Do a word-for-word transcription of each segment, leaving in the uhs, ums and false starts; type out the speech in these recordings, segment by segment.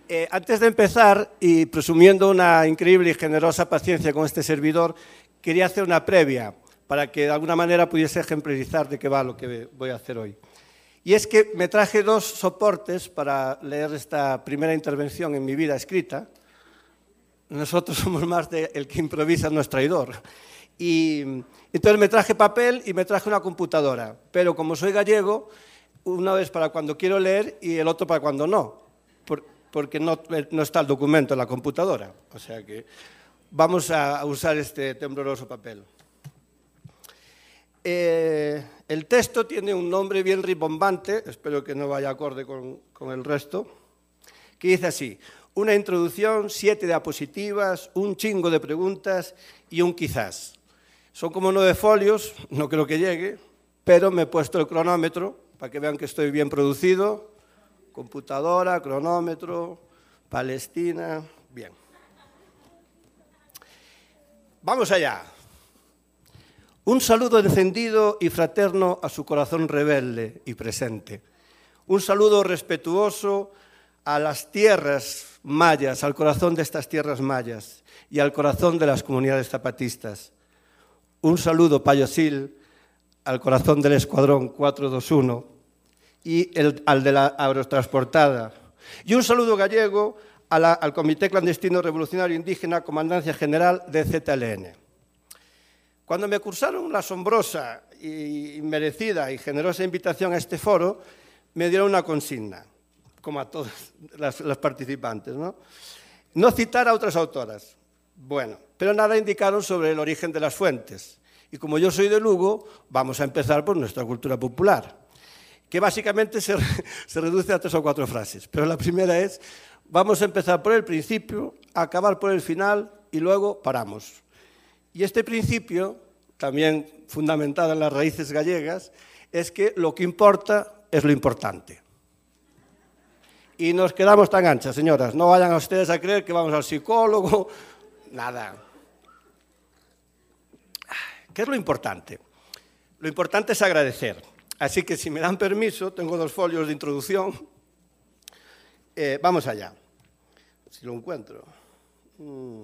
Eh, antes de empezar, y presumiendo una increíble y generosa paciencia con este servidor, quería hacer una previa para que de alguna manera pudiese ejemplarizar de qué va lo que voy a hacer hoy. Y es que me traje dos soportes para leer esta primera intervención en mi vida escrita. Nosotros somos más de el que improvisa no es traidor. Y entonces me traje papel y me traje una computadora, pero como soy gallego, una vez para cuando quiero leer y el otro para cuando no, por, porque no, no está el documento en la computadora. O sea que vamos a usar este tembloroso papel. Eh, el texto tiene un nombre bien rimbombante, espero que no vaya acorde con, con el resto, que dice así: una introducción, siete diapositivas, un chingo de preguntas y un quizás. Son como nueve folios, no creo que llegue, pero me he puesto el cronómetro para que vean que estoy bien producido. Computadora, cronómetro, Palestina, bien. Vamos allá. Un saludo encendido y fraterno a su corazón rebelde y presente. Un saludo respetuoso a las tierras mayas, al corazón de estas tierras mayas y al corazón de las comunidades zapatistas. Un saludo payosil al corazón del Escuadrón cuatrocientos veintiuno y el, al de la Aerotransportada. Y un saludo gallego a la, al Comité Clandestino Revolucionario Indígena, Comandancia General de Z L N. Cuando me cursaron la asombrosa y merecida y generosa invitación a este foro, me dieron una consigna, como a todas las, las participantes, ¿no? No citar a otras autoras. Bueno, pero nada indicaron sobre el origen de las fuentes. Y como yo soy de Lugo, vamos a empezar por nuestra cultura popular, que básicamente se, se reduce a tres o cuatro frases. Pero la primera es: vamos a empezar por el principio, acabar por el final y luego paramos. Y este principio, también fundamentado en las raíces gallegas, es que lo que importa es lo importante. Y nos quedamos tan anchas, señoras. No vayan a ustedes a creer que vamos al psicólogo, nada. ¿Qué es lo importante? Lo importante es agradecer. Así que si me dan permiso, tengo dos folios de introducción. Eh, vamos allá. Si lo encuentro. Mm.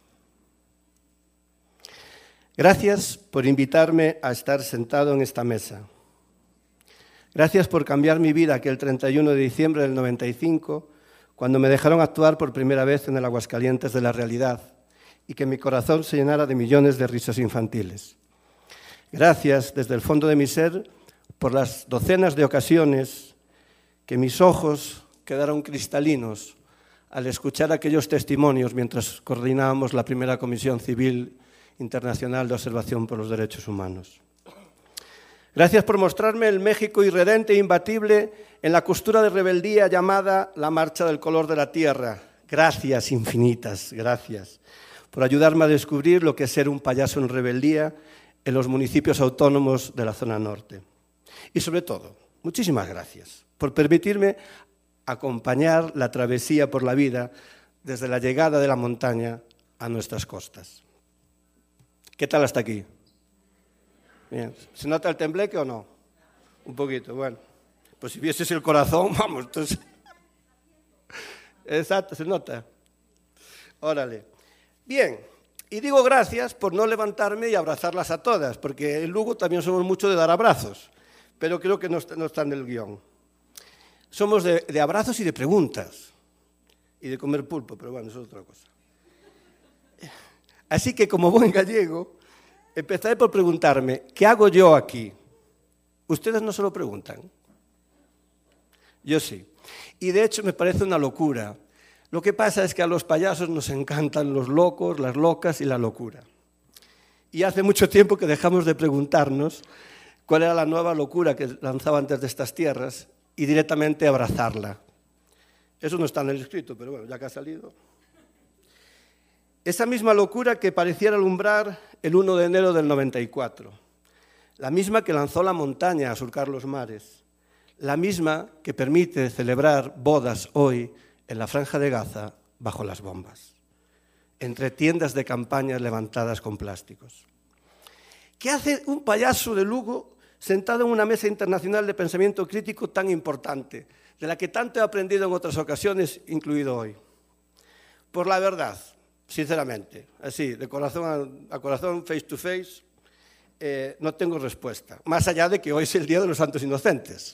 Gracias por invitarme a estar sentado en esta mesa. Gracias por cambiar mi vida aquel treinta y uno de diciembre del noventa y cinco, cuando me dejaron actuar por primera vez en el Aguascalientes de la realidad y que mi corazón se llenara de millones de risas infantiles. Gracias desde el fondo de mi ser por las docenas de ocasiones que mis ojos quedaron cristalinos al escuchar aquellos testimonios mientras coordinábamos la primera Comisión Civil Internacional de Observación por los Derechos Humanos. Gracias por mostrarme el México irredente e imbatible en la costura de rebeldía llamada la Marcha del Color de la Tierra. Gracias infinitas, gracias por ayudarme a descubrir lo que es ser un payaso en rebeldía en los municipios autónomos de la zona norte. Y sobre todo, muchísimas gracias por permitirme acompañar la travesía por la vida desde la llegada de la montaña a nuestras costas. ¿Qué tal hasta aquí? Bien. ¿Se nota el tembleque o no? Un poquito, bueno. Pues si vieses el corazón, vamos, entonces... Exacto, se nota. Órale. Bien, y digo gracias por no levantarme y abrazarlas a todas, porque en Lugo también somos mucho de dar abrazos, pero creo que no está, no está en el guión. Somos de, de abrazos y de preguntas, y de comer pulpo, pero bueno, eso es otra cosa. Así que, como buen gallego, empezaré por preguntarme, ¿qué hago yo aquí? Ustedes no se lo preguntan. Yo sí. Y de hecho me parece una locura. Lo que pasa es que a los payasos nos encantan los locos, las locas y la locura. Y hace mucho tiempo que dejamos de preguntarnos cuál era la nueva locura que lanzaban desde estas tierras y directamente abrazarla. Eso no está en el escrito, pero bueno, ya que ha salido... Esa misma locura que pareciera alumbrar el uno de enero del noventa y cuatro, la misma que lanzó la montaña a surcar los mares, la misma que permite celebrar bodas hoy en la Franja de Gaza bajo las bombas, entre tiendas de campaña levantadas con plásticos. ¿Qué hace un payaso de Lugo sentado en una mesa internacional de pensamiento crítico tan importante, de la que tanto he aprendido en otras ocasiones, incluido hoy. Por la verdad, sinceramente, así, de corazón a, a corazón, face to face, eh, no tengo respuesta, más allá de que hoy es el Día de los Santos Inocentes.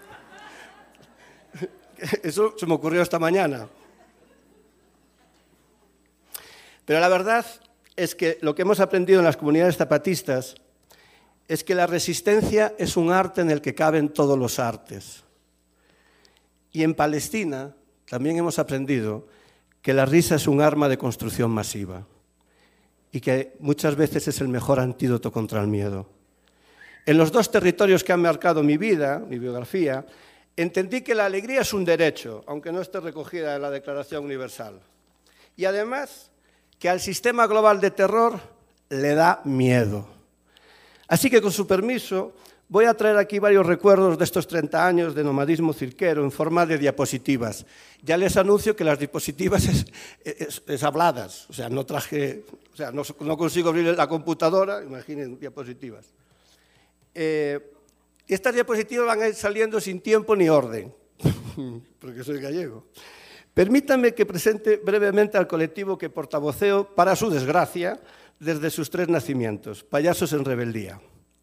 Eso se me ocurrió esta mañana. Pero la verdad es que lo que hemos aprendido en las comunidades zapatistas es que la resistencia es un arte en el que caben todos los artes. Y en Palestina también hemos aprendido que la risa es un arma de construcción masiva y que muchas veces es el mejor antídoto contra el miedo. En los dos territorios que han marcado mi vida, mi biografía, entendí que la alegría es un derecho, aunque no esté recogida en la Declaración Universal. Y además, que al sistema global de terror le da miedo. Así que, con su permiso, voy a traer aquí varios recuerdos de estos treinta años de nomadismo cirquero en forma de diapositivas. Ya les anuncio que las diapositivas es, es, es habladas, o sea, no traje, o sea, no, no consigo abrir la computadora, imaginen diapositivas. Eh, estas diapositivas van a ir saliendo sin tiempo ni orden, porque soy gallego. Permítanme que presente brevemente al colectivo que portavoceo, para su desgracia, desde sus tres nacimientos, Payasos en Rebeldía.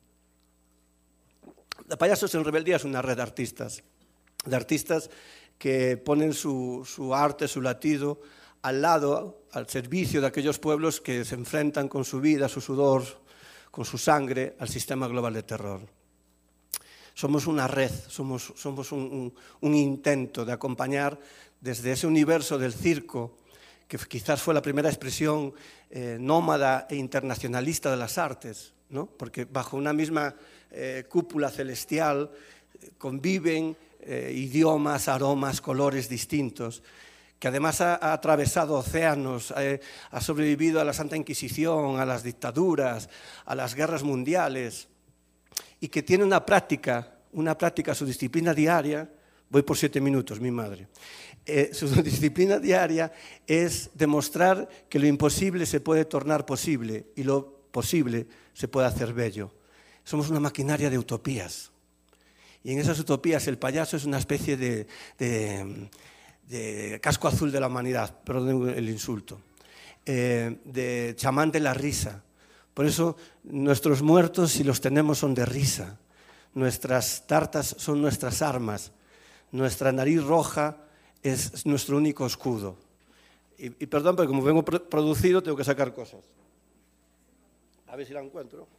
Payasos en Rebeldía es una red de artistas, de artistas que ponen su, su arte, su latido, al lado, al servicio de aquellos pueblos que se enfrentan con su vida, su sudor, con su sangre, al sistema global de terror. Somos una red, somos, somos un, un, un intento de acompañar desde ese universo del circo, que quizás fue la primera expresión eh, nómada e internacionalista de las artes, ¿no? Porque bajo una misma eh, cúpula celestial eh, conviven eh, idiomas, aromas, colores distintos, que además ha, ha atravesado océanos, eh, ha sobrevivido a la Santa Inquisición, a las dictaduras, a las guerras mundiales, y que tiene una práctica, una práctica, su disciplina diaria. Voy por siete minutos, mi madre. Eh, su disciplina diaria es demostrar que lo imposible se puede tornar posible y lo posible se puede hacer bello. Somos una maquinaria de utopías. Y en esas utopías el payaso es una especie de, de, de casco azul de la humanidad, perdón el insulto, eh, de chamán de la risa. Por eso nuestros muertos, si los tenemos, son de risa. Nuestras tartas son nuestras armas. Nuestra nariz roja es nuestro único escudo. Y, y perdón, pero como vengo producido, tengo que sacar cosas. A ver si la encuentro.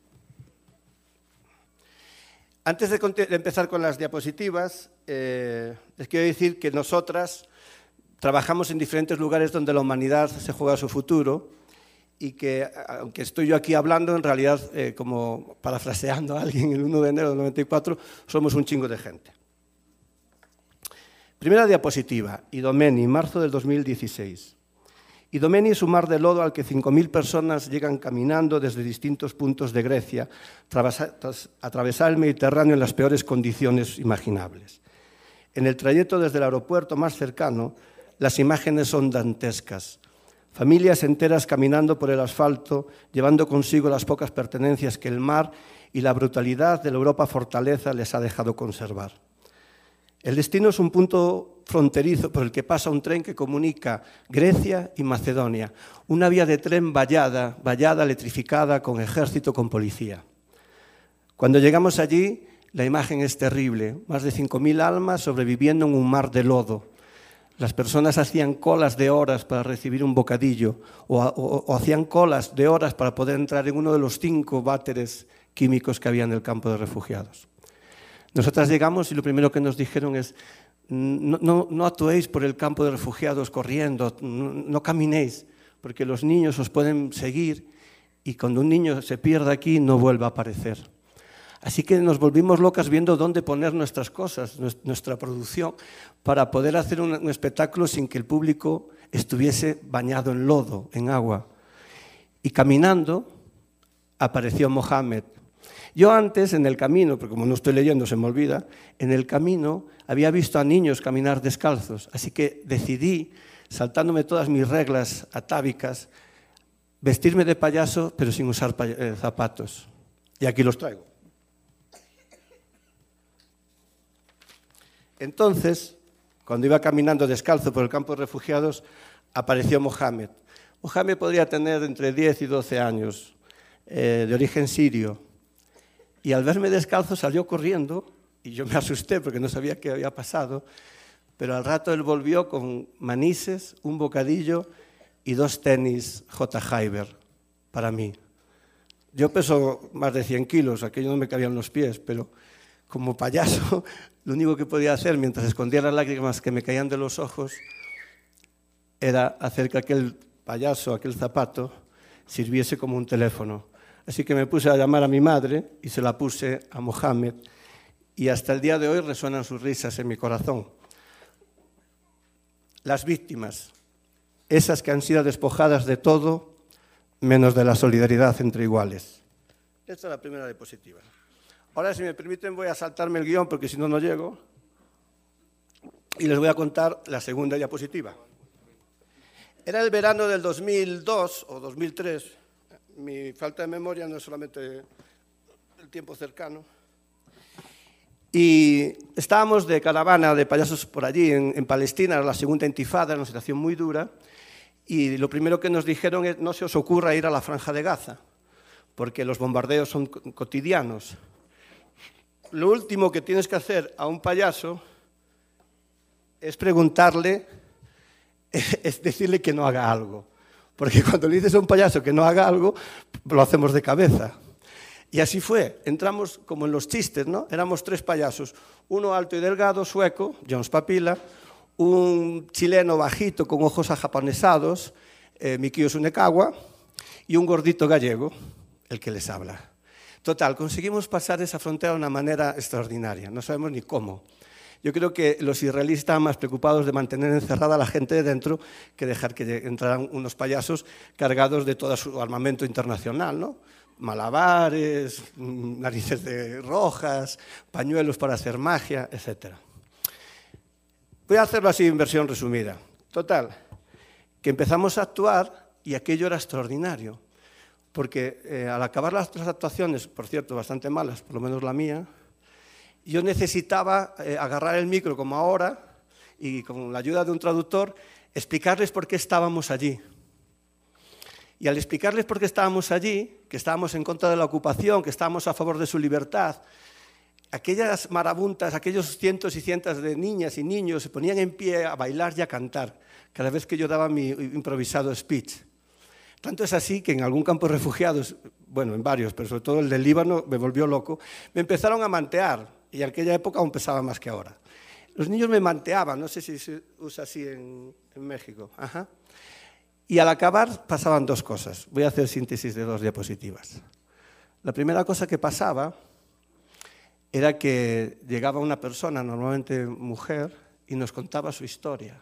Antes de, de empezar con las diapositivas, eh, les quiero decir que nosotras trabajamos en diferentes lugares donde la humanidad se juega su futuro y que, aunque estoy yo aquí hablando, en realidad, eh, como parafraseando a alguien el uno de enero del noventa y cuatro, somos un chingo de gente. Primera diapositiva, Idomeni, marzo del dos mil dieciséis. Idomeni es un mar de lodo al que cinco mil personas llegan caminando desde distintos puntos de Grecia tras atravesar el Mediterráneo en las peores condiciones imaginables. En el trayecto desde el aeropuerto más cercano, las imágenes son dantescas. Familias enteras caminando por el asfalto, llevando consigo las pocas pertenencias que el mar y la brutalidad de la Europa fortaleza les ha dejado conservar. El destino es un punto fronterizo por el que pasa un tren que comunica Grecia y Macedonia, una vía de tren vallada, vallada, electrificada, con ejército, con policía. Cuando llegamos allí, la imagen es terrible, más de cinco mil almas sobreviviendo en un mar de lodo. Las personas hacían colas de horas para recibir un bocadillo o, o, o hacían colas de horas para poder entrar en uno de los cinco váteres químicos que había en el campo de refugiados. Nosotras llegamos y lo primero que nos dijeron es no, no, no actuéis por el campo de refugiados corriendo, no, no caminéis, porque los niños os pueden seguir y cuando un niño se pierda aquí no vuelva a aparecer. Así que nos volvimos locas viendo dónde poner nuestras cosas, nuestra producción, para poder hacer un, un espectáculo sin que el público estuviese bañado en lodo, en agua. Y caminando apareció Mohamed. Yo antes, en el camino, porque como no estoy leyendo se me olvida, en el camino había visto a niños caminar descalzos, así que decidí, saltándome todas mis reglas atávicas, vestirme de payaso, pero sin usar zapatos. Y aquí los traigo. Entonces, cuando iba caminando descalzo por el campo de refugiados, apareció Mohamed. Mohamed podría tener entre diez y doce años, eh, de origen sirio. Y al verme descalzo salió corriendo y yo me asusté porque no sabía qué había pasado. Pero al rato él volvió con manises, un bocadillo y dos tenis J. Hyber para mí. Yo peso más de cien kilos, aquello no me cabían los pies, pero como payaso lo único que podía hacer mientras escondía las lágrimas que me caían de los ojos era hacer que aquel payaso, aquel zapato, sirviese como un teléfono. Así que me puse a llamar a mi madre y se la puse a Mohamed y hasta el día de hoy resuenan sus risas en mi corazón. Las víctimas, esas que han sido despojadas de todo, menos de la solidaridad entre iguales. Esta es la primera diapositiva. Ahora, si me permiten, voy a saltarme el guión porque si no, no llego. Y les voy a contar la segunda diapositiva. Era el verano del dos mil dos o dos mil tres. Mi falta de memoria no es solamente el tiempo cercano. Y estábamos de caravana de payasos por allí, en, en Palestina, era la segunda intifada, era una situación muy dura, y lo primero que nos dijeron es no se os ocurra ir a la Franja de Gaza, porque los bombardeos son cotidianos. Lo último que tienes que hacer a un payaso es preguntarle, es decirle que no haga algo, porque cuando le dices a un payaso que no haga algo, lo hacemos de cabeza. Y así fue, entramos como en los chistes, ¿no? Éramos tres payasos, uno alto y delgado, sueco, Jones Papila, un chileno bajito con ojos ajaponesados, eh, Mikio Sunekawa, y un gordito gallego, el que les habla. Total, conseguimos pasar esa frontera de una manera extraordinaria, no sabemos ni cómo. Yo creo que los israelíes estaban más preocupados de mantener encerrada a la gente de dentro que dejar que entraran unos payasos cargados de todo su armamento internacional, ¿no? Malabares, narices de rojas, pañuelos para hacer magia, etcétera. Voy a hacerlo así en versión resumida. Total, que empezamos a actuar y aquello era extraordinario, porque eh, al acabar las, las actuaciones, por cierto, bastante malas, por lo menos la mía, yo necesitaba eh, agarrar el micro como ahora y con la ayuda de un traductor explicarles por qué estábamos allí. Y al explicarles por qué estábamos allí, que estábamos en contra de la ocupación, que estábamos a favor de su libertad, aquellas marabuntas, aquellos cientos y cientos de niñas y niños se ponían en pie a bailar y a cantar cada vez que yo daba mi improvisado speech. Tanto es así que en algún campo de refugiados, bueno, en varios, pero sobre todo el del Líbano, me volvió loco, me empezaron a mantear, y en aquella época aún pesaba más que ahora. Los niños me manteaban, no sé si se usa así en, en México. Ajá. Y al acabar pasaban dos cosas. Voy a hacer síntesis de dos diapositivas. La primera cosa que pasaba era que llegaba una persona, normalmente mujer, y nos contaba su historia.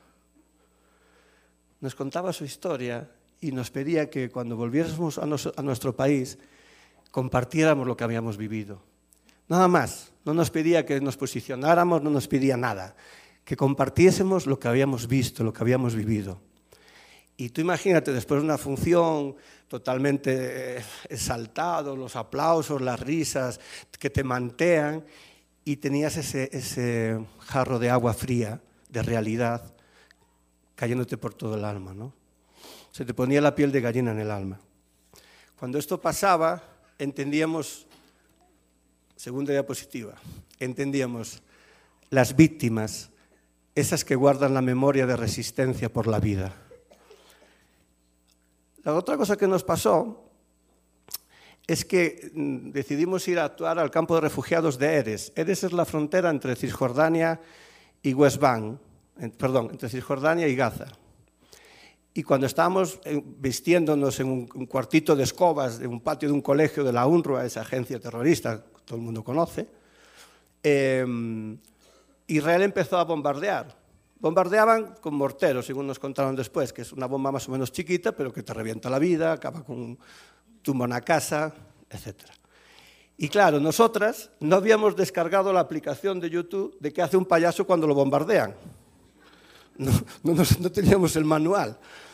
Nos contaba su historia y nos pedía que cuando volviéramos a, nos, a nuestro país compartiéramos lo que habíamos vivido. Nada más, no nos pedía que nos posicionáramos, no nos pedía nada, que compartiésemos lo que habíamos visto, lo que habíamos vivido. Y tú imagínate, después de una función totalmente exaltado, los aplausos, las risas que te mantean, y tenías ese, ese jarro de agua fría, de realidad, cayéndote por todo el alma, ¿no? Se te ponía la piel de gallina en el alma. Cuando esto pasaba, entendíamos, segunda diapositiva, entendíamos las víctimas, esas que guardan la memoria de resistencia por la vida. La otra cosa que nos pasó es que decidimos ir a actuar al campo de refugiados de Erez. Erez es la frontera entre Cisjordania y West Bank, perdón, entre Cisjordania y Gaza. Y cuando estábamos vistiéndonos en un cuartito de escobas de un patio de un colegio de la UNRWA, esa agencia terrorista que todo el mundo conoce, eh, Israel empezó a bombardear. Bombardeaban con morteros, según nos contaron después, que es una bomba más o menos chiquita, pero que te revienta la vida, acaba con tumba una casa, etcétera. Y claro, nosotras no habíamos descargado la aplicación de YouTube de qué hace un payaso cuando lo bombardean. No, no, no teníamos el manual.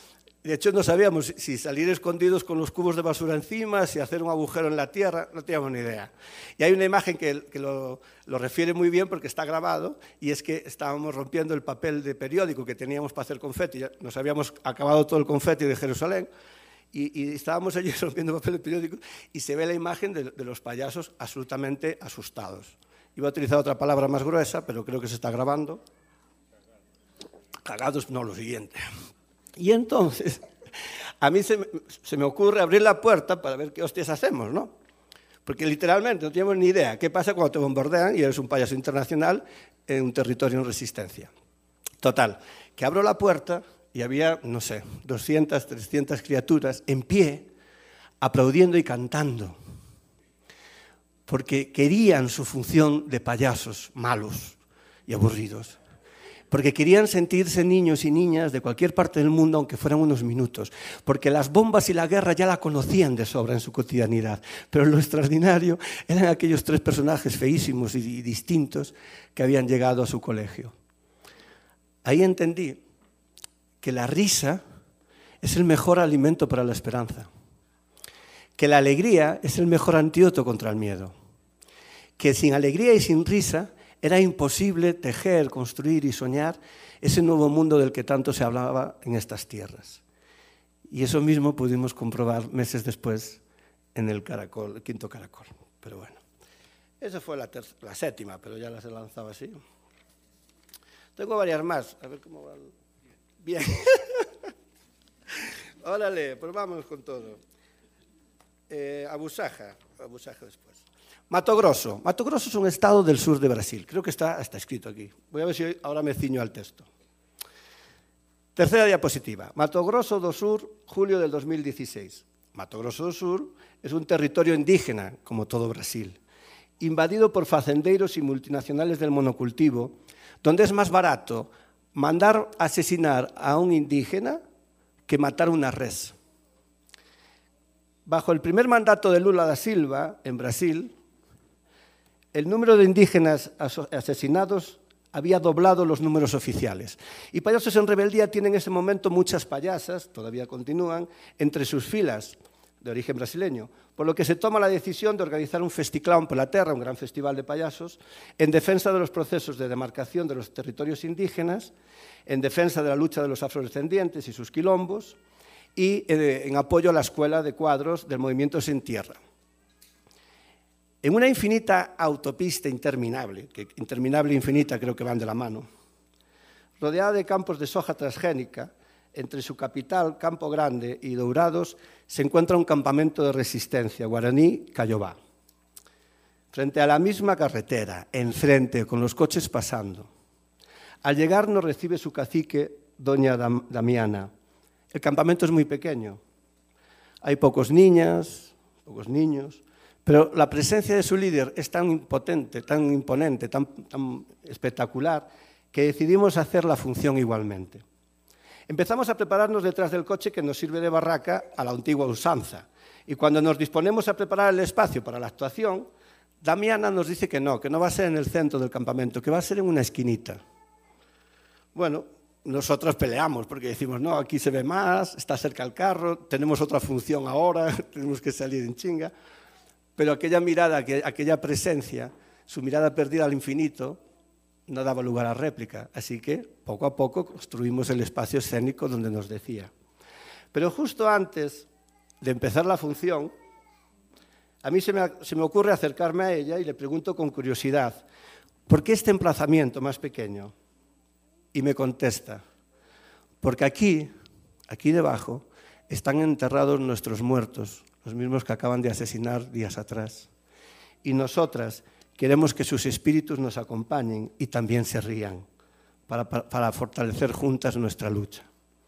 De hecho, no sabíamos si salir escondidos con los cubos de basura encima, si hacer un agujero en la tierra, no teníamos ni idea. Y hay una imagen que, que lo, lo refiere muy bien porque está grabado, y es que estábamos rompiendo el papel de periódico que teníamos para hacer confeti. Ya nos habíamos acabado todo el confeti de Jerusalén, y, y estábamos allí rompiendo papel de periódico, y se ve la imagen de, de los payasos absolutamente asustados. Iba a utilizar otra palabra más gruesa, pero creo que se está grabando. Cagados, no, lo siguiente. Y entonces, a mí se me, se me ocurre abrir la puerta para ver qué hostias hacemos, ¿no? Porque literalmente no tenemos ni idea qué pasa cuando te bombardean y eres un payaso internacional en un territorio en resistencia. Total, que abro la puerta y había, no sé, doscientas, trescientas criaturas en pie, aplaudiendo y cantando, porque querían su función de payasos malos y aburridos. Porque querían sentirse niños y niñas de cualquier parte del mundo, aunque fueran unos minutos, porque las bombas y la guerra ya la conocían de sobra en su cotidianidad, pero lo extraordinario eran aquellos tres personajes feísimos y distintos que habían llegado a su colegio. Ahí entendí que la risa es el mejor alimento para la esperanza, que la alegría es el mejor antídoto contra el miedo, que sin alegría y sin risa era imposible tejer, construir y soñar ese nuevo mundo del que tanto se hablaba en estas tierras. Y eso mismo pudimos comprobar meses después en el caracol, el quinto caracol. Pero bueno, esa fue la, la séptima, pero ya las he lanzado así. Tengo varias más, a ver cómo va. Bien. Órale, pues vámonos con todo. Eh, Abusaja, Abusaja después. Mato Grosso. Mato Grosso es un estado del sur de Brasil. Creo que está, está escrito aquí. Voy a ver si ahora me ciño al texto. Tercera diapositiva. Mato Grosso do Sur, julio del dos mil dieciséis. Mato Grosso do Sur es un territorio indígena, como todo Brasil, invadido por facendeiros y multinacionales del monocultivo, donde es más barato mandar asesinar a un indígena que matar una res. Bajo el primer mandato de Lula da Silva, en Brasil, el número de indígenas asesinados había doblado los números oficiales. Y Payasos en Rebeldía tienen en ese momento muchas payasas, todavía continúan, entre sus filas, de origen brasileño, por lo que se toma la decisión de organizar un Festiclán por la Terra, un gran festival de payasos, en defensa de los procesos de demarcación de los territorios indígenas, en defensa de la lucha de los afrodescendientes y sus quilombos, y en apoyo a la escuela de cuadros del movimiento Sin Tierra. En una infinita autopista interminable, que interminable e infinita creo que van de la mano, rodeada de campos de soja transgénica, entre su capital, Campo Grande y Dourados, se encuentra un campamento de resistencia, Guaraní Cayobá. Frente a la misma carretera, enfrente, con los coches pasando. Al llegar nos recibe su cacique, doña Damiana. El campamento es muy pequeño. Hay pocos niñas, pocos niños, pero la presencia de su líder es tan potente, tan imponente, tan, tan espectacular, que decidimos hacer la función igualmente. Empezamos a prepararnos detrás del coche que nos sirve de barraca a la antigua usanza. Y cuando nos disponemos a preparar el espacio para la actuación, Damiana nos dice que no, que no va a ser en el centro del campamento, que va a ser en una esquinita. Bueno, nosotros peleamos porque decimos, no, aquí se ve más, está cerca el carro, tenemos otra función ahora, tenemos que salir en chinga. Pero aquella mirada, aquella presencia, su mirada perdida al infinito, no daba lugar a réplica. Así que, poco a poco, construimos el espacio escénico donde nos decía. Pero justo antes de empezar la función, a mí se me, se me ocurre acercarme a ella y le pregunto con curiosidad, ¿por qué este emplazamiento más pequeño? Y me contesta, porque aquí, aquí debajo, están enterrados nuestros muertos, los mismos que acaban de asesinar días atrás. Y nosotras queremos que sus espíritus nos acompañen y también se rían, para, para, para fortalecer juntas nuestra lucha.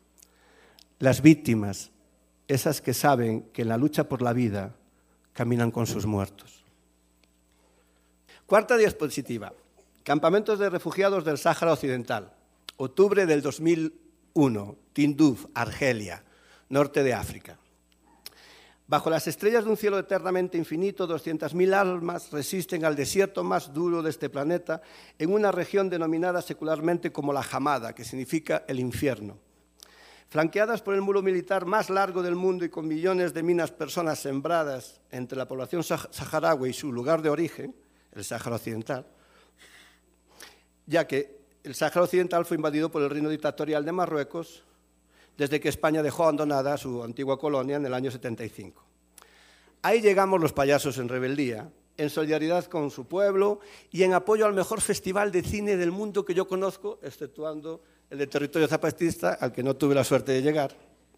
Las víctimas, esas que saben que en la lucha por la vida caminan con sus muertos. Cuarta diapositiva. Campamentos de refugiados del Sáhara Occidental. Octubre del dos mil uno. Tinduf, Argelia, norte de África. Bajo las estrellas de un cielo eternamente infinito, doscientas mil almas resisten al desierto más duro de este planeta en una región denominada secularmente como la Hamada, que significa el infierno. Flanqueadas por el muro militar más largo del mundo y con millones de minas personas sembradas entre la población saharaui y su lugar de origen, el Sáhara Occidental, ya que el Sáhara Occidental fue invadido por el reino dictatorial de Marruecos desde que España dejó abandonada su antigua colonia en el año setenta y cinco. Ahí llegamos los payasos en rebeldía, en solidaridad con su pueblo y en apoyo al mejor festival de cine del mundo que yo conozco, exceptuando el de territorio zapatista, al que no tuve la suerte de llegar.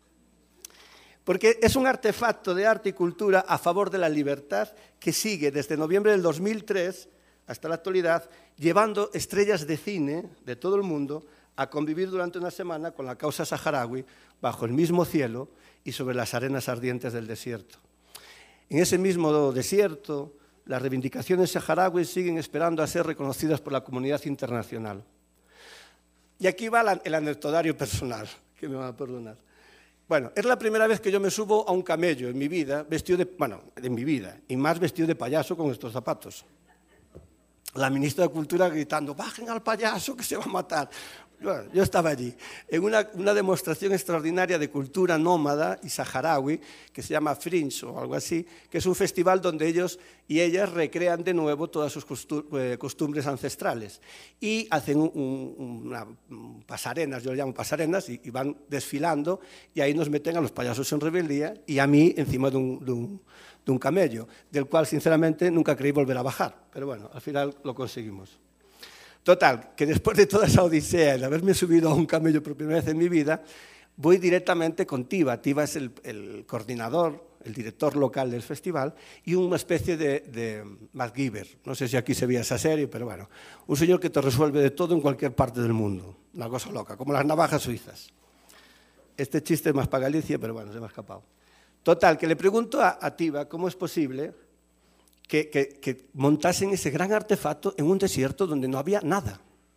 Porque es un artefacto de arte y cultura a favor de la libertad que sigue desde noviembre del dos mil tres hasta la actualidad, llevando estrellas de cine de todo el mundo a convivir durante una semana con la causa saharaui bajo el mismo cielo y sobre las arenas ardientes del desierto. En ese mismo desierto, las reivindicaciones saharauis siguen esperando a ser reconocidas por la comunidad internacional. Y aquí va el anecdotario personal, que me van a perdonar. Bueno, es la primera vez que yo me subo a un camello en mi vida, vestido de, bueno, en mi vida, y más vestido de payaso con estos zapatos. La ministra de Cultura gritando, bajen al payaso que se va a matar. Bueno, yo estaba allí, en una, una demostración extraordinaria de cultura nómada y saharaui, que se llama Fringe o algo así, que es un festival donde ellos y ellas recrean de nuevo todas sus costumbres ancestrales y hacen un, un, una, un pasarenas, yo le llamo pasarenas, y, y van desfilando, y ahí nos meten a los payasos en rebeldía y a mí encima de un, de un, de un camello, del cual sinceramente nunca creí volver a bajar, pero bueno, al final lo conseguimos. Total, que después de toda esa odisea de haberme subido a un camello por primera vez en mi vida, voy directamente con Tiba. Tiba es el, el coordinador, el director local del festival y una especie de, de MacGyver. No sé si aquí se veía esa serie, pero bueno, un señor que te resuelve de todo en cualquier parte del mundo. Una cosa loca, como las navajas suizas. Este chiste es más para Galicia, pero bueno, se me ha escapado. Total, que le pregunto a, a Tiba cómo es posible Que, que, que montasen ese gran artefacto en un desierto donde no había nada.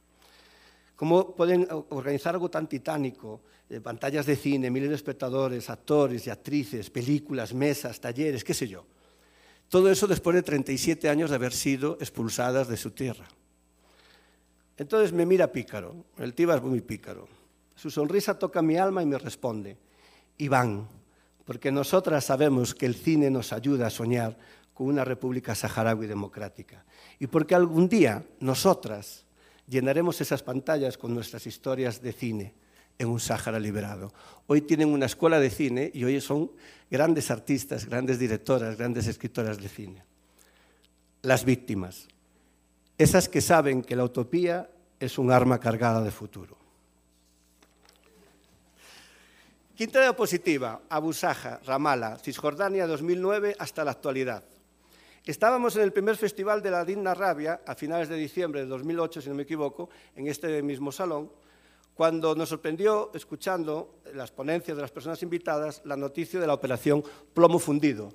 ¿Cómo pueden organizar algo tan titánico? Eh, pantallas de cine, miles de espectadores, actores y actrices, películas, mesas, talleres, qué sé yo. Todo eso después de treinta y siete años de haber sido expulsadas de su tierra. Entonces me mira pícaro, el Tiba es muy pícaro. Su sonrisa toca mi alma y me responde, Iván, porque nosotras sabemos que el cine nos ayuda a soñar con una república saharaui democrática. Y porque algún día nosotras llenaremos esas pantallas con nuestras historias de cine en un Sáhara liberado. Hoy tienen una escuela de cine y hoy son grandes artistas, grandes directoras, grandes escritoras de cine. Las víctimas, esas que saben que la utopía es un arma cargada de futuro. Quinta diapositiva, Abu Saja, Ramala, Cisjordania, dos mil nueve hasta la actualidad. Estábamos en el primer festival de la Digna Rabia, a finales de diciembre de dos mil ocho, si no me equivoco, en este mismo salón, cuando nos sorprendió, escuchando las ponencias de las personas invitadas, la noticia de la operación Plomo Fundido.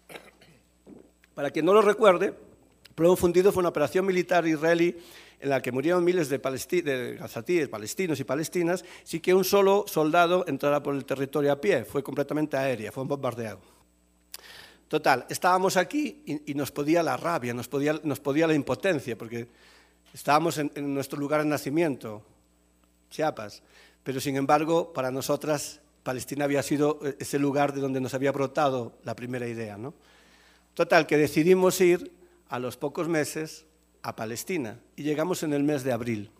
Para quien no lo recuerde, Plomo Fundido fue una operación militar israelí en la que murieron miles de, de gazatíes, palestinos y palestinas, sin que un solo soldado entrara por el territorio a pie, fue completamente aérea, fue un bombardeado. Total, estábamos aquí y, y nos podía la rabia, nos podía, nos podía la impotencia, porque estábamos en, en nuestro lugar de nacimiento, Chiapas, pero sin embargo, para nosotras, Palestina había sido ese lugar de donde nos había brotado la primera idea, ¿no? Total, que decidimos ir a los pocos meses a Palestina y llegamos en el mes de abril.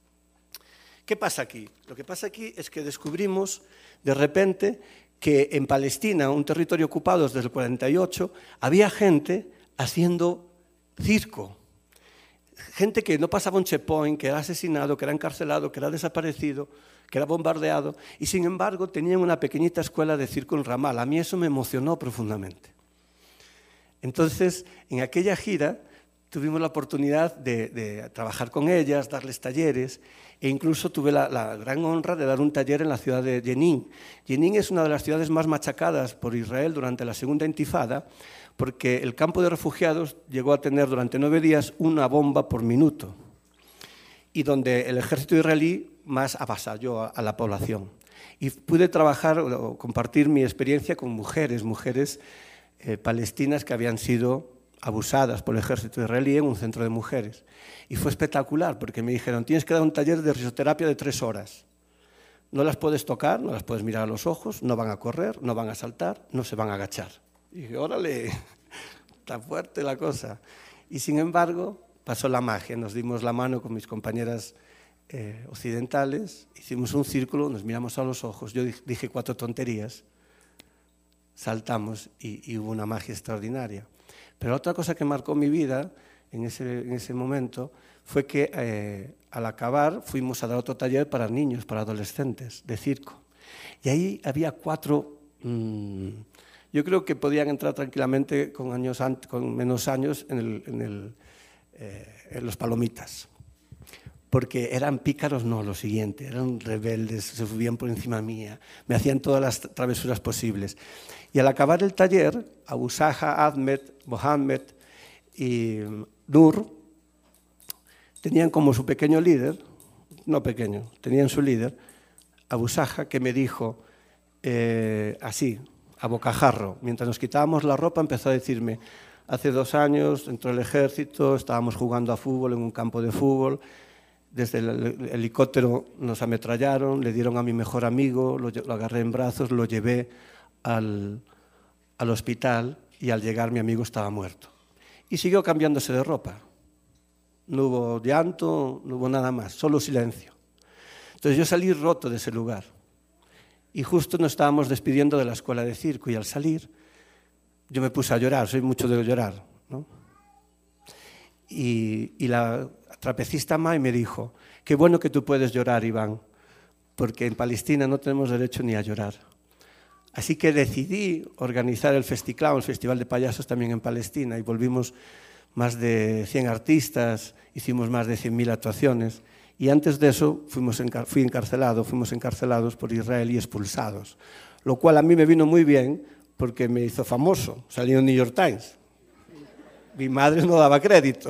¿Qué pasa aquí? Lo que pasa aquí es que descubrimos de repente que en Palestina, un territorio ocupado desde el cuarenta y ocho, había gente haciendo circo. Gente que no pasaba un checkpoint, que era asesinado, que era encarcelado, que era desaparecido, que era bombardeado, y sin embargo tenían una pequeñita escuela de circo en Ramallah. A mí eso me emocionó profundamente. Entonces, en aquella gira tuvimos la oportunidad de, de trabajar con ellas, darles talleres, e incluso tuve la, la gran honra de dar un taller en la ciudad de Jenin. Jenin es una de las ciudades más machacadas por Israel durante la segunda intifada, porque el campo de refugiados llegó a tener durante nueve días una bomba por minuto, y donde el ejército israelí más avasalló a, a la población. Y pude trabajar o compartir mi experiencia con mujeres, mujeres eh, palestinas que habían sido abusadas por el ejército israelí en un centro de mujeres. Y fue espectacular, porque me dijeron, tienes que dar un taller de risoterapia de tres horas. No las puedes tocar, no las puedes mirar a los ojos, no van a correr, no van a saltar, no se van a agachar. Y dije, órale, está fuerte la cosa. Y sin embargo, pasó la magia, nos dimos la mano con mis compañeras eh, occidentales, hicimos un círculo, nos miramos a los ojos, yo dije cuatro tonterías, saltamos y, y hubo una magia extraordinaria. Pero otra cosa que marcó mi vida en ese, en ese momento fue que eh, al acabar fuimos a dar otro taller para niños, para adolescentes, de circo. Y ahí había cuatro, mmm, yo creo que podían entrar tranquilamente con, años, con menos años en, el, en, el, eh, en los palomitas. Porque eran pícaros, no, lo siguiente, eran rebeldes, se subían por encima mía, me hacían todas las travesuras posibles. Y al acabar el taller, Abu Saha, Ahmed, Mohammed y Nur tenían como su pequeño líder, no pequeño, tenían su líder, Abu Saha, que me dijo eh, así, a bocajarro, mientras nos quitábamos la ropa, empezó a decirme, hace dos años entró el ejército, estábamos jugando a fútbol en un campo de fútbol, desde el helicóptero nos ametrallaron, le dieron a mi mejor amigo, lo, lo agarré en brazos, lo llevé al, al hospital y al llegar mi amigo estaba muerto. Y siguió cambiándose de ropa. No hubo llanto, no hubo nada más, solo silencio. Entonces yo salí roto de ese lugar. Y justo nos estábamos despidiendo de la escuela de circo y al salir yo me puse a llorar, soy mucho de llorar, ¿no? Y, y la trapecista Mai me dijo, qué bueno que tú puedes llorar, Iván, porque en Palestina no tenemos derecho ni a llorar. Así que decidí organizar el Festiclown, el Festival de Payasos también en Palestina, y volvimos más de cien artistas, hicimos más de cien mil actuaciones, y antes de eso fuimos encar- fui encarcelado, fuimos encarcelados por Israel y expulsados, lo cual a mí me vino muy bien porque me hizo famoso, salí en el New York Times. Mi madre no daba crédito.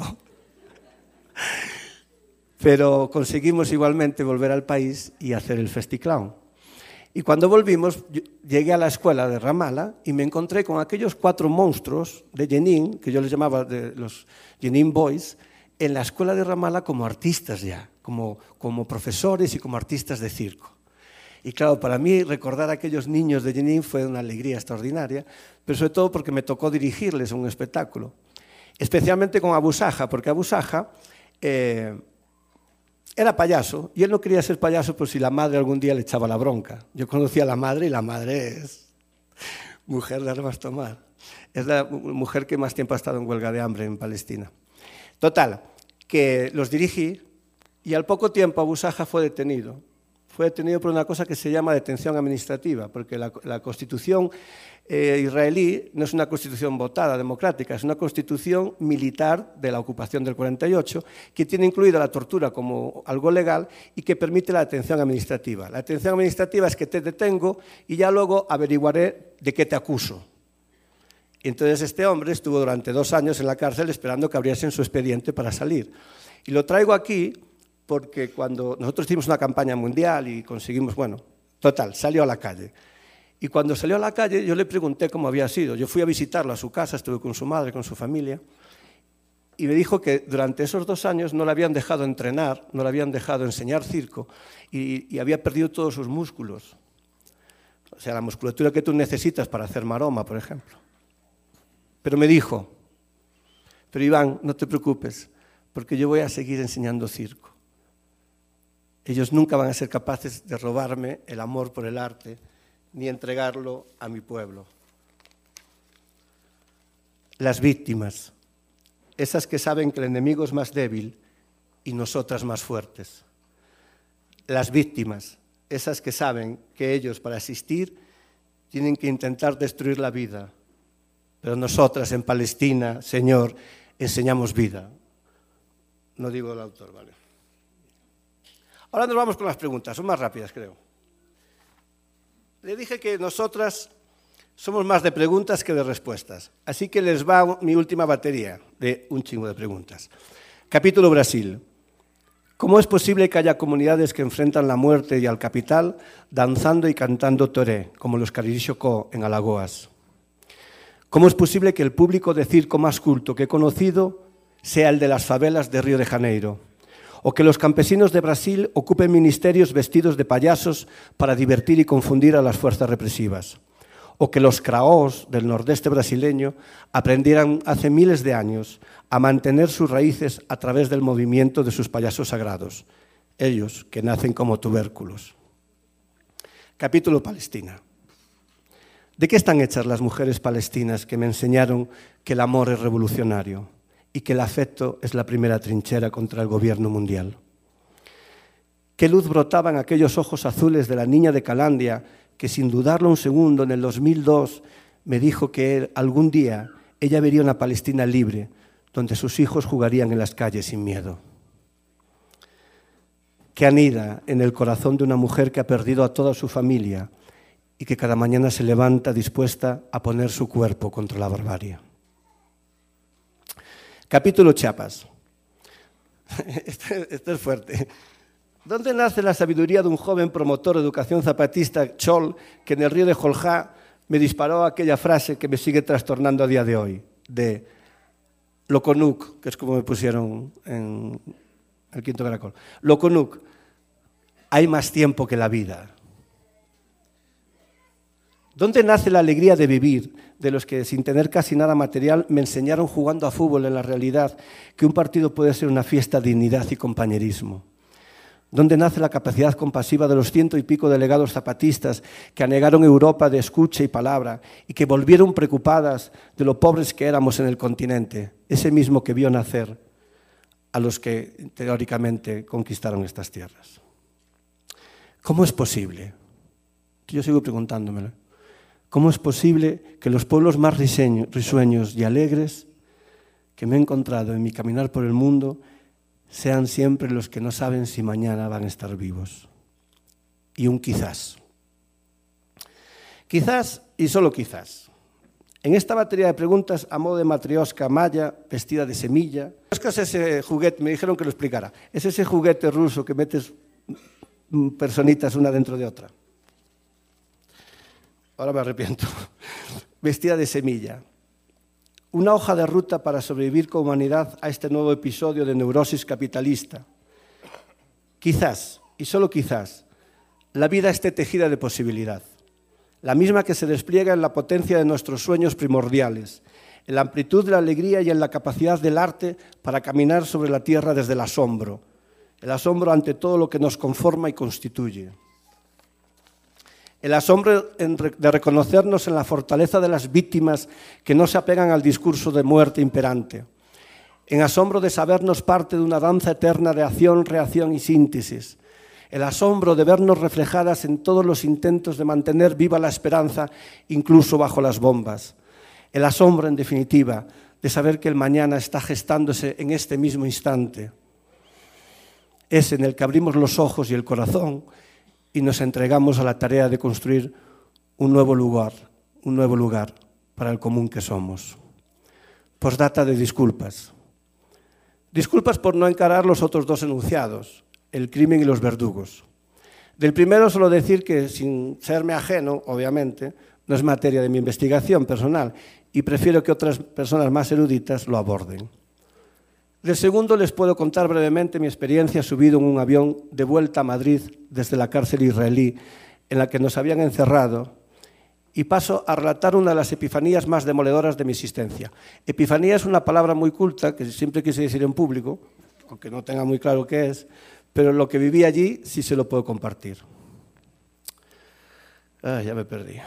Pero conseguimos igualmente volver al país y hacer el Festiclown. Y cuando volvimos, llegué a la escuela de Ramallah y me encontré con aquellos cuatro monstruos de Jenin, que yo les llamaba de los Jenin Boys, en la escuela de Ramallah como artistas ya, como, como profesores y como artistas de circo. Y claro, para mí recordar a aquellos niños de Jenin fue una alegría extraordinaria, pero sobre todo porque me tocó dirigirles un espectáculo. Especialmente con Abu Saha, porque Abu Saha eh, era payaso y él no quería ser payaso por si la madre algún día le echaba la bronca. Yo conocía a la madre y la madre es mujer de armas tomar. Es la mujer que más tiempo ha estado en huelga de hambre en Palestina. Total, que los dirigí y al poco tiempo Abu Saha fue detenido. Fue detenido por una cosa que se llama detención administrativa, porque la, la Constitución eh, israelí no es una constitución votada, democrática, es una constitución militar de la ocupación del cuarenta y ocho, que tiene incluida la tortura como algo legal y que permite la detención administrativa. La detención administrativa es que te detengo y ya luego averiguaré de qué te acuso. Y entonces este hombre estuvo durante dos años en la cárcel esperando que abriesen su expediente para salir. Y lo traigo aquí porque cuando nosotros hicimos una campaña mundial y conseguimos, bueno, total, salió a la calle. Y cuando salió a la calle yo le pregunté cómo había sido. Yo fui a visitarlo a su casa, estuve con su madre, con su familia, y me dijo que durante esos dos años no le habían dejado entrenar, no le habían dejado enseñar circo y, y había perdido todos sus músculos. O sea, la musculatura que tú necesitas para hacer maroma, por ejemplo. Pero me dijo, pero Iván, no te preocupes, porque yo voy a seguir enseñando circo. Ellos nunca van a ser capaces de robarme el amor por el arte ni entregarlo a mi pueblo. Las víctimas, esas que saben que el enemigo es más débil y nosotras más fuertes. Las víctimas, esas que saben que ellos para existir tienen que intentar destruir la vida. Pero nosotras en Palestina, Señor, enseñamos vida. No digo el autor, ¿vale? Ahora nos vamos con las preguntas, son más rápidas, creo. Le dije que nosotras somos más de preguntas que de respuestas, así que les va mi última batería de un chingo de preguntas. Capítulo Brasil. ¿Cómo es posible que haya comunidades que enfrentan la muerte y al capital danzando y cantando toré, como los Cariri-Chocó en Alagoas? ¿Cómo es posible que el público de circo más culto que he conocido sea el de las favelas de Río de Janeiro? o que los campesinos de Brasil ocupen ministerios vestidos de payasos para divertir y confundir a las fuerzas represivas, o que los craós del nordeste brasileño aprendieran hace miles de años a mantener sus raíces a través del movimiento de sus payasos sagrados, ellos que nacen como tubérculos. Capítulo Palestina. ¿De qué están hechas las mujeres palestinas que me enseñaron que el amor es revolucionario y que el afecto es la primera trinchera contra el gobierno mundial? ¿Qué luz brotaba en aquellos ojos azules de la niña de Calandia que, sin dudarlo un segundo, en el dos mil dos me dijo que algún día ella vería una Palestina libre, donde sus hijos jugarían en las calles sin miedo? ¿Qué anida en el corazón de una mujer que ha perdido a toda su familia y que cada mañana se levanta dispuesta a poner su cuerpo contra la barbarie? Capítulo Chiapas. Este, este es fuerte. ¿Dónde nace la sabiduría de un joven promotor de educación zapatista, Chol, que en el río de Joljá me disparó aquella frase que me sigue trastornando a día de hoy, de Loconuk, que es como me pusieron en el Quinto Caracol? Loconuk, hay más tiempo que la vida. ¿Dónde nace la alegría de vivir de los que, sin tener casi nada material, me enseñaron jugando a fútbol en la realidad que un partido puede ser una fiesta de dignidad y compañerismo? ¿Dónde nace la capacidad compasiva de los ciento y pico delegados zapatistas que anegaron Europa de escucha y palabra y que volvieron preocupadas de lo pobres que éramos en el continente, ese mismo que vio nacer a los que teóricamente conquistaron estas tierras? ¿Cómo es posible? Yo sigo preguntándomelo. ¿Cómo es posible que los pueblos más risueños y alegres que me he encontrado en mi caminar por el mundo sean siempre los que no saben si mañana van a estar vivos? Y un quizás. Quizás y solo quizás. En esta batería de preguntas, a modo de matrioska maya, vestida de semilla, es ese juguete, me dijeron que lo explicara, es ese juguete ruso que metes personitas una dentro de otra. Ahora me arrepiento. Vestida de semilla. Una hoja de ruta para sobrevivir con humanidad a este nuevo episodio de neurosis capitalista. Quizás, y solo quizás, la vida esté tejida de posibilidad. La misma que se despliega en la potencia de nuestros sueños primordiales, en la amplitud de la alegría y en la capacidad del arte para caminar sobre la tierra desde el asombro. El asombro ante todo lo que nos conforma y constituye. El asombro de reconocernos en la fortaleza de las víctimas que no se apegan al discurso de muerte imperante. El asombro de sabernos parte de una danza eterna de acción, reacción y síntesis. El asombro de vernos reflejadas en todos los intentos de mantener viva la esperanza, incluso bajo las bombas. El asombro, en definitiva, de saber que el mañana está gestándose en este mismo instante. Es en el que abrimos los ojos y el corazón y nos entregamos a la tarea de construir un nuevo lugar, un nuevo lugar para el común que somos. Postdata de disculpas. Disculpas por no encarar los otros dos enunciados, el crimen y los verdugos. Del primero solo decir que, sin serme ajeno, obviamente, no es materia de mi investigación personal y prefiero que otras personas más eruditas lo aborden. Del segundo les puedo contar brevemente mi experiencia subido en un avión de vuelta a Madrid desde la cárcel israelí en la que nos habían encerrado y paso a relatar una de las epifanías más demoledoras de mi existencia. Epifanía es una palabra muy culta que siempre quise decir en público, aunque no tenga muy claro qué es, pero lo que viví allí sí se lo puedo compartir. Ah, ya me perdí.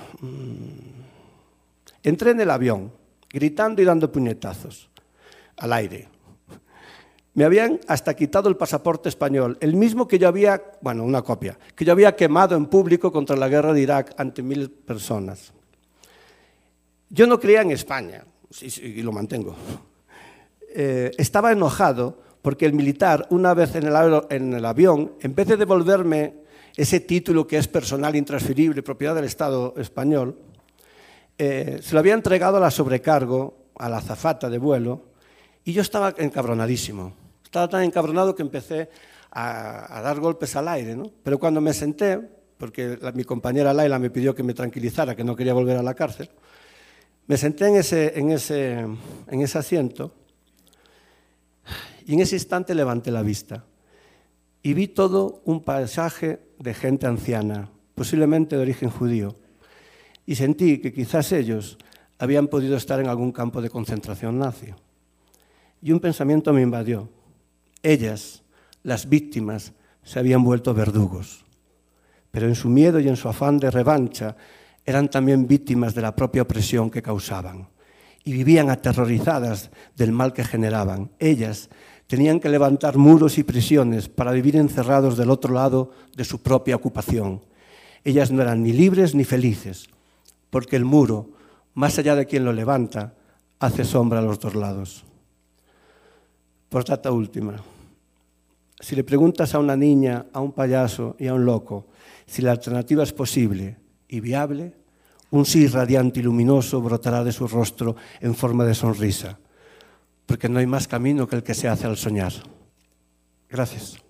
Entré en el avión, gritando y dando puñetazos al aire. Me habían hasta quitado el pasaporte español, el mismo que yo había, bueno, una copia, que yo había quemado en público contra la guerra de Irak ante mil personas. Yo no creía en España, y lo mantengo. Eh, estaba enojado porque el militar, una vez en el, en el avión, en vez de devolverme ese título que es personal intransferible, propiedad del Estado español, eh, se lo había entregado a la sobrecargo, a la azafata de vuelo, y yo estaba encabronadísimo. Estaba tan encabronado que empecé a, a dar golpes al aire, ¿no? Pero cuando me senté, porque la, mi compañera Laila me pidió que me tranquilizara, que no quería volver a la cárcel, me senté en ese, en ese, en ese asiento y en ese instante levanté la vista y vi todo un paisaje de gente anciana, posiblemente de origen judío, y sentí que quizás ellos habían podido estar en algún campo de concentración nazi. Y un pensamiento me invadió. Ellas, las víctimas, se habían vuelto verdugos, pero en su miedo y en su afán de revancha eran también víctimas de la propia opresión que causaban y vivían aterrorizadas del mal que generaban. Ellas tenían que levantar muros y prisiones para vivir encerrados del otro lado de su propia ocupación. Ellas no eran ni libres ni felices, porque el muro, más allá de quien lo levanta, hace sombra a los dos lados. Postdata última. Si le preguntas a una niña, a un payaso y a un loco si la alternativa es posible y viable, un sí radiante y luminoso brotará de su rostro en forma de sonrisa, porque no hay más camino que el que se hace al soñar. Gracias.